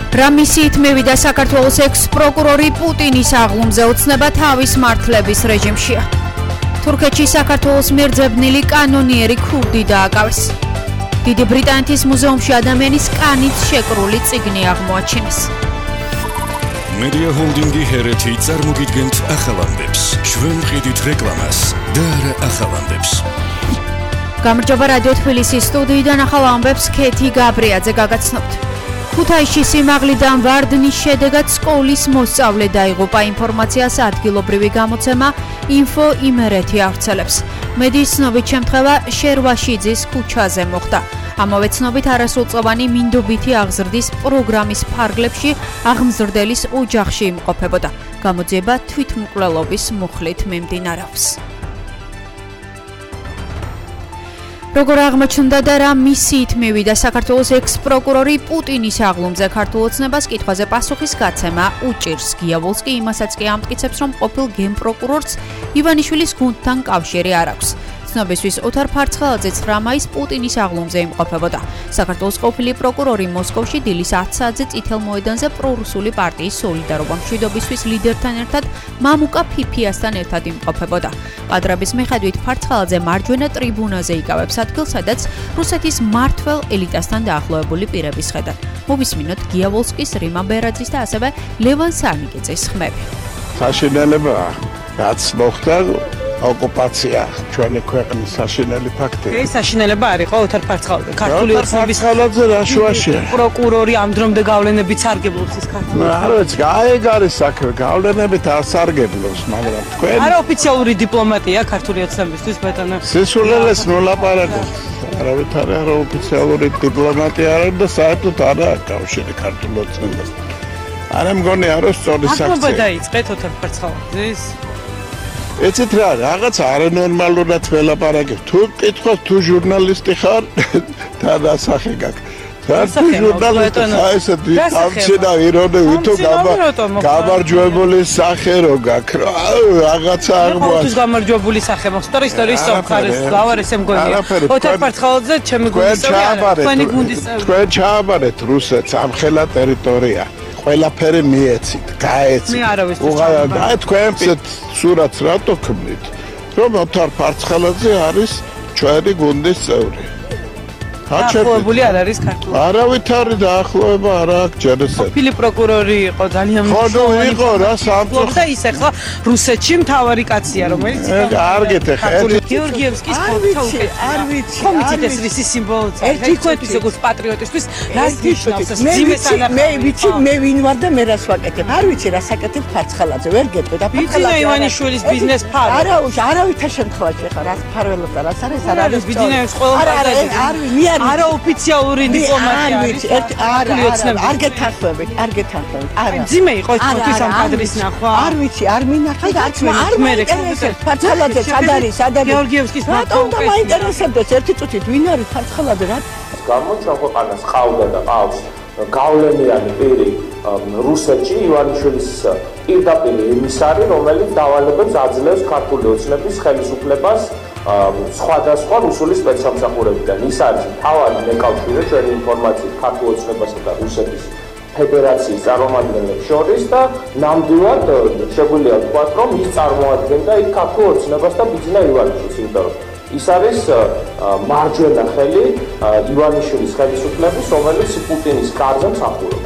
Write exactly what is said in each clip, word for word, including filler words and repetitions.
რა მისიით მევიდა საქართველოს ექს-პროკურორი პუტინის აღლუმზე უცნება თავის მართლების რეჟიმშია. თურქეთში საქართველოს მიერ ძებნილი კანონიერი ქურდი დააკავეს. დიდი ბრიტანეთის მუზეუმში ადამიანის კანით შეკრული წიგნი აღმოაჩინეს. Media Holdingi ჰერეთი წარმოგიდგენთ ახალამდებს. ჩვენ ვყიდით რეკლამას და არა ახალამდებს. გამარჯობა რადიო თბილისის სტუდიიდან ახალამდებს ქეთი გაბრიაძე გაგაცნობთ. ქუთაისში სიმაღლიდან ვარდნის შედეგად სკოლის მოსწავლე დაიღუპა. ინფორმაციას ადგილობრივი გამოცემა ინფო იმერეთი ავრცელებს. მედიის ცნობით შემთხვევა შერვაშიძის ქუჩაზე მოხდა. ამავე ცნობით არასრულწლოვანი მინდობითი აღზრდის პროგრამის ფარგლებში აღმზრდელის ოჯახში იმყოფებოდა. გამოძიება თვითმკვლელობის მუხლით მიმდინარეობს. როგორ აღმოჩნდა და რა მისიით მივიდა საქართველოს ექს-პროკურორი პუტინის აღლუმზე ქართულ ოცნებას კითხვაზე პასუხის გაცემა უჭირს. გია ვოლსკი იმასაც კი ამტკიცებს, რომ ყოფილ გენპროკურორს ივანიშვილის გუნდთან კავშირი არ აქვს. ცნობისთვის ოთარ ფარცხელაძე ცხრა მაისს პუტინის აღლუმზე იმყოფებოდა. საქართველოს ყოფილი პროკურორი მოსკოვში დილის ათ საათზე წითელ მოედანზე პრორუსული პარტიის სოლიდარობა მშვიდობისთვის ლიდერთან ერთად მამუკა ფიფიასთან ერთად იმყოფებოდა. კადრების მიხედვით ფარცხელაძე მარჯვენა ტრიბუნაზე იკავებს ადგილს, სადაც რუსეთის მმართველ ელიტასთან დაახლოებული პირების ხედავ. მოვისმინოთ გია ვოლსკის, რიმა ბერაძის და ასევე ლევან სარნიკიძის ხმები. საშინელება რაც მოხდა ოკუპაცია ჩვენი ქვეყნის საშინელი ფაქტია. ეს საშინელება არ იყო ოთარ ფარცხელაძე ქართული ოცნების რაშუაშია პროკურორი ამ დრომდე გავლენებით სარგებლობს ის ქართული. არა ვიცი, აი არის საქმე, გავლენებით არ სარგებლობს, მაგრამ თქვენ არა ოფიციალური დიპლომატია ქართული ოცნებისთვის ბატონო. სისულელეს ნოლაპარაკობთ. არავითარ არა ოფიციალური დიპლომატია არა და საერთოდ არა კავშირი ქართულ ოცნებას. არა მგონი არა სწორი საქციე. აკმობა დაიწყეთ ოთარ ფარცხელაძის ეცეთ რა, რაღაც არანორმალურად ველაპარაკებ. თუ კითხავს თუ ჟურნალისტი ხარ, და დასახე გაქვს. და თუ ჟურნალისტი ხარ, ესეთ ამჩენა ირონე ვითო გამარჯვებული სახე რო გაქვს. რაღაცა აღმოაჩინე. ეს გამარჯვებული სახე მოხდა ისტორიის სამხარეს ლავარეს მგონია. ოთარ ფარცხელაძე ჩემი გუნდის წევრი, თქვენი გუნდის წევრი. თქვენ ჩააბარეთ რუსეთს ამ ხელა ტერიტორია. ყველაფერი მიეცით, გაეცით. მე არავის უღალატ. აი თქვენ სურათს რატო ქმნით? რომ ოთარ ფარცხელაძე არის ჩვენი გუნდის წევრი. დაახლოებული არ არის ქართული. არავითარი დაახლოება არ აქვს ჯერესად. ყოფილი პროკურორი იყო ძალიან მნიშვნელოვანი. ხო, იყო რა სამწუხაროდ. და ის ახლა რუსეთში მთავარი კაცია, რომელიც არ გეთეხა. გეორგიევსკის ქოთა უკეთ. არ ვიცი. კომიტეტ ეს რისი სიმბოლოა. ერთი ქოთის როგორც პატრიოტისთვის რას ნიშნავს ეს ძიმეს ანახავი. მე ვიცი, მე ვინ ვარ და მე რას ვაკეთებ. არ ვიცი რა საკეთებ ფარცხელაძე, ვერ გეტყვი და ფარცხელაძე. ბიძინა ივანიშვილის ბიზნეს ფარო. არა, არავითარ შემთხვევაში ხარ, რა ფარველობს და რას არის, არ არის. ბიძინაევის ყველა პარტია. არ ვიცი, არა ოფიციალური დიპლომატია არის. არა, არ გეთანხმებით, არ გეთანხმებით. არა. ძიმე იყო ეს ფოტოს ამ კადრის ნახვა. არ ვიცი, არ მინახე და არც არ მე მეინტერესებს. ფარცხელაძე სად არის, სად არის? გეორგიევსკის რატომ და მაინტერესებდეს ერთი წუთით ვინ არის ფარცხელაძე რა? გამოჩა ქვეყანას ყავდა და ყავს გავლენიანი პირი რუსეთში ივანიშვილის პირდაპირ ემისარი, რომელიც დავალებებს აძლევს ქართული ოცნების ხელისუფლებას სხვადასხვა რუსული სპეცსამსახურებიდან. ის არის მთავარი მეკავშირე ჩვენი ინფორმაციით ქართულ ოცნებასა და რუსეთის ფედერაციის წარმომადგენლებს შორის და ნამდვილად შეგვიძლია ვთქვათ, რომ ის წარმოადგენდა იქ ქართულ ოცნებას და ბიძინა ივანიშვილს, იმიტომ რომ ის არის მარჯვენა ხელი ივანიშვილის ხელისუფლების, რომელიც პუტინის კარზე მსახურობს.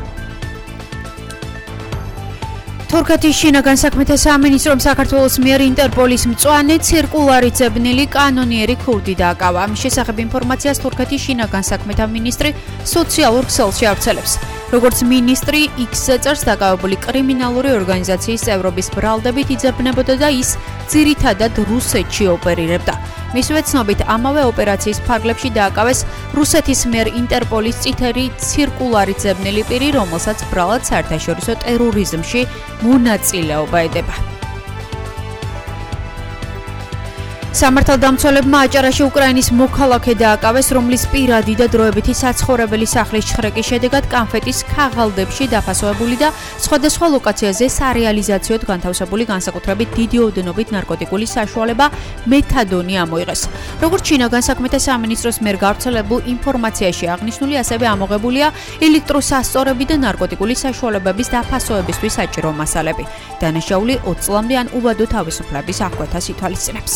თურქეთის შინაგან საქმეთა სამინისტრომ საქართველოს მიერ ინტერპოლის მწვანე ცირკულარით ძებნილი კანონიერი ქურდი დააკავა. ამის შესახებ ინფორმაციას თურქეთის შინაგან საქმეთა მინისტრი სოციალურ ქსელში ავრცელებს. როგორც მინისტრი იქს-ზე წერს, დაკავებული კრიმინალური ორგანიზაციის წევრობის ბრალდებით იძებნებოდა და ის ძირითადად რუსეთში ოპერირებდა. მისივე ცნობით, ამავე ოპერაციის ფარგლებში დააკავეს რუსეთის მიერ ინტერპოლის წითელი ცირკულარით ძებნილი პირი, რომელსაც ბრალად საერთაშორისო ტერორიზმში მონაწილეობა ედება. სამართალდამცველებმა აჭარაში უკრაინის მოქალაქე დააკავეს, რომლის პირადი და დროებითი საცხოვრებელი სახლის ჩხრეკის შედეგად კანფეტის ქაღალდებში დაფასოებული და სხვადასხვა ლოკაციაზე სარეალიზაციოდ განთავსებული განსაკუთრებით დიდი ოდენობით ნარკოტიკული საშუალება მეთადონი ამოიღეს. როგორც ჩინაგან საქმეთა სამინისტროს მიერ გავრცელებულ ინფორმაციაში აღნიშნული, ასევე ამოღებულია ელექტროსასწორები და ნარკოტიკული საშუალებების დაფასოებისთვის საჭირო მასალები. დანაშაული ოცი წლამდე ან უბადო თავისუფლების აღკვეთას ითვალისწინებს.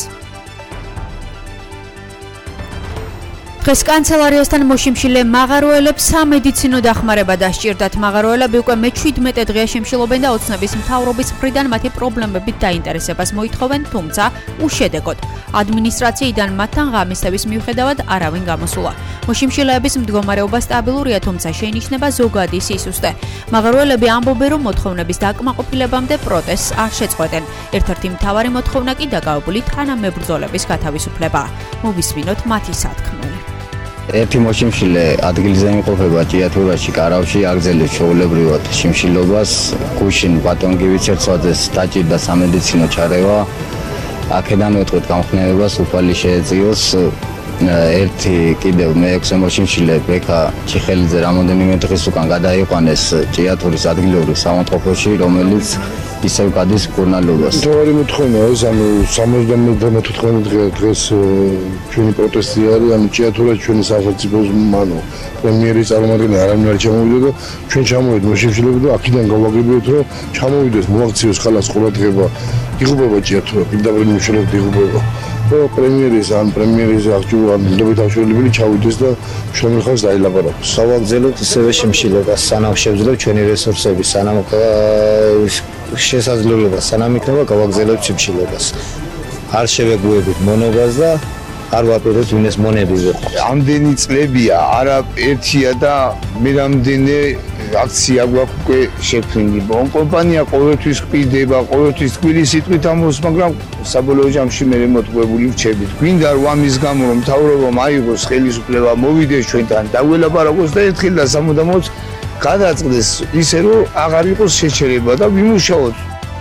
დღეს კანცელარიასთან მოშიმშილე მაღაროელებს სამედიცინო დახმარება დასჭირდათ. მაღაროელები უკვე მეჩვიდმეტე დღეა შიმშილობენ და ოცნების მთავრობის მხრიდან მათი პრობლემებით დაინტერესებას მოითხოვენ, თუმცა უშედეგოდ. ადმინისტრაციიდან მათთან ღამისების მიუხედავად არავინ გამოსულა. მოშიმშილეების მდგომარეობა სტაბილურია, თუმცა შეინიშნება ზოგადი სისუსტე. მაღაროელები ამბობენ, რომ მოთხოვნების დაკმაყოფილებამდე პროტესტს არ შეწყვეტენ. ერთ-ერთი მთავარი მოთხოვნა კი დაკავებული თანამებრძოლების გათავისუფლებაა. მოვისმინოთ მათი სათქმელი. ერთი მოშიმშილე ადგილზე იმყოფება ჭიათურაში, კარავში, აგრძელებს ჩვეულებრივად შიმშილობას. გუშინ ბატონ გივიცერცვაძეს დაჭირდა სამედიცინო ჩარევა. აქედან ვეთქვით გამხნევებას უფალი შეეწიოს. ერთი კიდევ მეექვსე მოშიმშილე ბექა ჩიხელიძე რამოდენიმე დღის უკან გადაიყვანეს ჭიათურის ადგილობრივ სამონტყოფოში, რომელიც ისევ გადის მკურნალობას. თავარი მოთხოვნაა ეს, ანუ სამოცდამეთხმეტე დღე დღეს ჩვენი პროტესტი არის, ანუ ჭიათურაში ჩვენი სახელმწიფოს ანუ პრემიერის წარმომადგენელი არავინ არ ჩამოვიდა და ჩვენ ჩამოვიდეთ მოშიმშილეები და აქედან გავაგებიოთ, რომ ჩამოვიდეს მოაქციოს ხალხს ყურადღება, იღუპება ჭიათურა, პირდაპირ მნიშვნელობით იღუპება. და პრემიერის ან პრემიერის აღჭურვა ნდობით აღჭურვილი ჩავიდეს და შრომელ ხალხს დაილაპარაკოს. სავაგრძელოთ ისევე შიმშილებას, სანამ შევძლებ ჩვენი რესურსები, სანამ შესაძლებლობა, სანამ იქნება გავაგრძელებთ შიმშილებას. არ შევეგუებით მონებას და არ ვაპირებთ ვინეს მონებიზე. ამდენი წლებია, არა ერთია და მე რამდენი აქცია გვაქვს უკვე შექმნილი. კომპანია ყოველთვის ყიდება, ყოველთვის თბილი სიტყვით ამბობს, მაგრამ საბოლოო ჯამში მე მოტყუებული ვჩებით. გვინდა რომ ამის გამო რომ მთავრობამ აიღოს ხელისუფლება, მოვიდეს ჩვენთან, დაგველაპარაკოს და ერთხელ და სამუდამოდ გადაწყდეს ისე რომ აღარ იყოს შეჩერება და ვიმუშაოთ.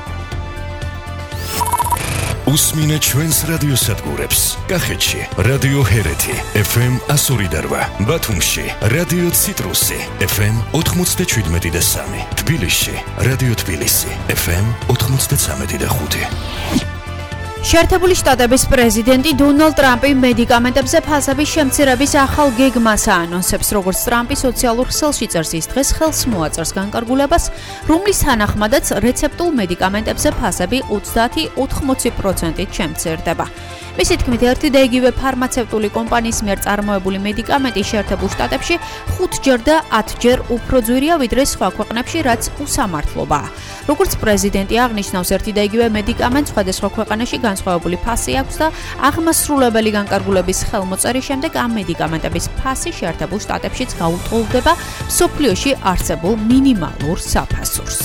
უსმინეთ ჩვენს რადიოსადგურებს. კახეთში რადიო ჰერეთი ეფ ემ ასორი და რვა, ბათუმში რადიო ციტრუსი ეფ ემ ოთხმოცდაშვიდმეტი და სამი, თბილისში რადიო თბილისი ეფ ემ ოთხმოცდაცამეტი და ხუთი. შეერთებული შტატების პრეზიდენტი დონალდ ტრამპი მედიკამენტებზე ფასების შემცირების ახალ გეგმას აანონსებს, როგორც ტრამპი სოციალურ ქსელში წერს, ის დღეს ხელს მოაწერს განკარგულებას, რომლის თანახმადაც რეცეპტულ მედიკამენტებზე ფასები ოცდაათი ოცდაოთხ პროცენტით შემცირდება. მისი თქმით, ერთი და იგივე ფარმაცევტული კომპანიის მიერ წარმოებული მედიკამენტი შეერთებულ შტატებში ხუთჯერ და ათჯერ უფრო ძვირია, ვიდრე სხვა ქვეყნებში, რაც უსამართლობაა. როგორც პრეზიდენტი აღნიშნავს, ერთი და იგივე მედიკამენტს სხვადასხვა ქვეყანაში განსხვავებული ფასი აქვს და აღმასრულებელი განკარგულების ხელმოწერის შემდეგ ამ მედიკამენტების ფასი შეერთებულ შტატებშიც გაუტოლდება მსოფლიოში არსებულ მინიმალურ საფასურს.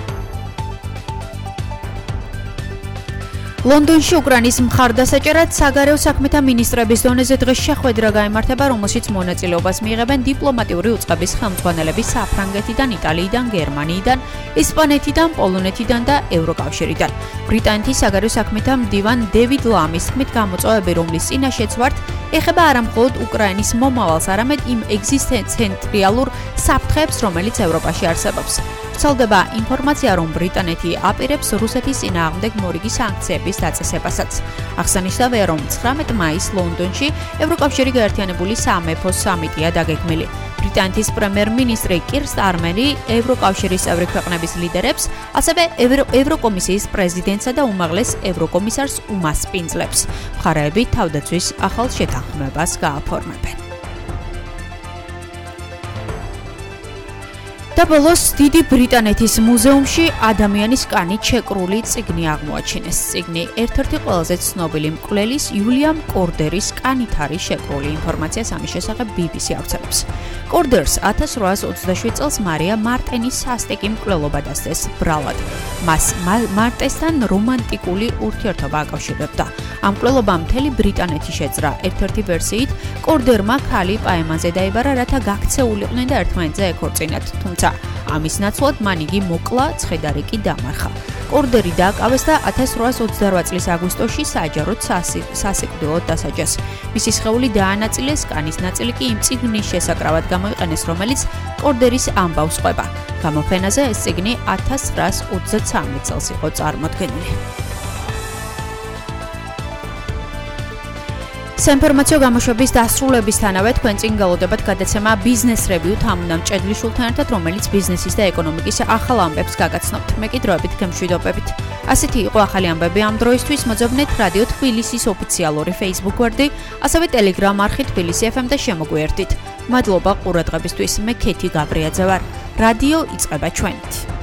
ლონდონში უკრაინის მხარდასაჭერად საგარეო საქმეთა მინისტრების დონეზე დღეს შეხვედრა გაიმართება, რომელშიც მონაწილეობას მიიღებენ დიპლომატიური უწყების ხელმძღვანელები საფრანგეთიდან, იტალიიდან, გერმანიიდან, ესპანეთიდან, პოლონეთიდან და ევროკავშირიდან. ბრიტანეთის საგარეო საქმეთა მდივან დევიდ ლამის თქმით, გამოწვევები, რომლის წინაშეც ვართ, ეხება არა მხოლოდ უკრაინის მომავალს, არამედ იმ ეგზისტენციალურ საფრთხეებს, რომელიც ევროპაში არსებობს. ვრცელდება ინფორმაცია, რომ ბრიტანეთი აპირებს რუსეთის წინააღმდეგ მორიგი სანქციების დაწესებასაც. აღსანიშნავია, რომ ცხრამეტ მაისს ლონდონში ევროკავშირი გაერთიანებული სამეფო სამიტია დაგეგმილი. ბრიტანეთის პრემიერ-მინისტრი კირ სტარმერი ევროკავშირის წევრი ქვეყნების ლიდერებს, ასევე ევროკომისიის პრეზიდენტსა და უმაღლეს ევროკომისარს უმასპინძლებს. მხარეები თავდაცვის ახალ შეთანხმებას გააფორმებენ. და ბოლოს დიდი ბრიტანეთის მუზეუმში ადამიანის კანით შეკრული წიგნი აღმოაჩინეს. წიგნი ერთ-ერთი ყველაზე ცნობილი მკვლელის იულიამ კორდერის კანით არის შეკრული. ინფორმაციას ამის შესახებ ბი ბი სი ავრცელებს. კორდერს ათას რვაას ოცდაშვიდ წელს მარია მარტენის სასტიკი მკვლელობა დასდეს ბრალად. მას მარტესთან რომანტიკული ურთიერთობა აკავშირებდა. ამ მკვლელობამ მთელი ბრიტანეთი შეძრა. ერთ-ერთი ვერსიით კორდერმა ქალი პაემანზე დაიბარა, რათა გაქცეულიყვნენ და ერთმანეთზე ეკორწინათ. თუმცა ამის ნაცვლად მან იგი მოკლა, ცხედარი კი დამარხა. კორდერი დააკავეს და ათას რვაას ოცდარვა წლის აგვისტოში საჯაროდ სასიკვდილოდ დასაჯეს. მისი სხეული დაანაწილეს, კანის ნაწილი კი იმ წიგნის შესაკრავად გამოიყენეს, რომელიც კორდერის ამბავს ყვება. გამოფენაზე ეს წიგნი ათას ცხრაას ოცდაცამეტ წელს იყო წარმოდგენილი. საინფორმაციო გამოშვების დასრულებისთანავე თქვენ წინ გალოდებათ გადაცემა Business Review თამუნამ ჭედლიშვილთან ერთად, რომელიც ბიზნესის და ეკონომიკის ახალ ამბებს გაგაცნობთ. მე კი დროებით გემშვიდობებით. ასეთი იყო ახალი ამბები ამ დროისთვის. მოძებნეთ რადიო თბილისის ოფიციალური Facebook გვერდი, ასევე Telegram არხი თბილისი ეფ ემ და შემოგვიერთდით. მადლობა ყურადღებისთვის. მე ქეთი გაბრიაძე ვარ. რადიო იწყება ჩვენით.